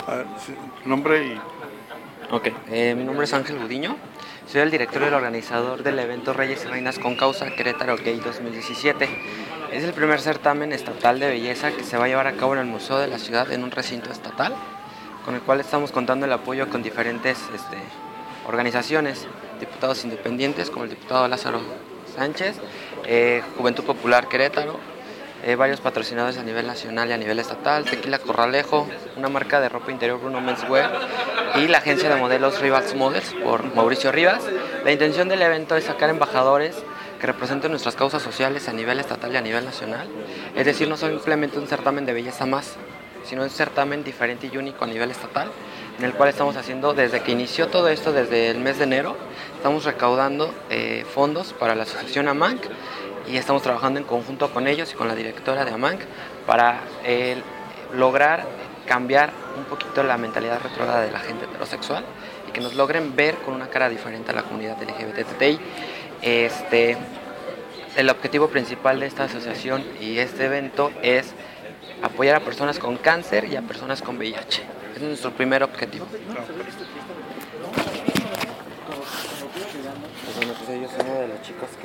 Sí, tu nombre y... Ok, mi nombre es Ángel Gudiño, soy el director y el organizador del evento Reyes y Reinas con Causa Querétaro Gay 2017. Es el primer certamen estatal de belleza que se va a llevar a cabo en el Museo de la Ciudad en un recinto estatal, con el cual estamos contando el apoyo con diferentes organizaciones, diputados independientes como el diputado Lázaro Sánchez, Juventud Popular Querétaro, varios patrocinadores a nivel nacional y a nivel estatal, Tequila Corralejo, una marca de ropa interior Bruno Menswear y la agencia de modelos Rivals Models por Mauricio Rivas. La intención del evento es sacar embajadores que representen nuestras causas sociales a nivel estatal y a nivel nacional, es decir, no simplemente un certamen de belleza más, sino un certamen diferente y único a nivel estatal, en el cual estamos haciendo desde que inició todo esto, desde el mes de enero, estamos recaudando fondos para la asociación AMANC y estamos trabajando en conjunto con ellos y con la directora de AMANC para lograr cambiar un poquito la mentalidad retrógrada de la gente heterosexual y que nos logren ver con una cara diferente a la comunidad LGBTI. El objetivo principal de esta asociación y este evento es apoyar a personas con cáncer y a personas con VIH. Es nuestro primer objetivo. Pues bueno, pues ellos son uno de los chicos que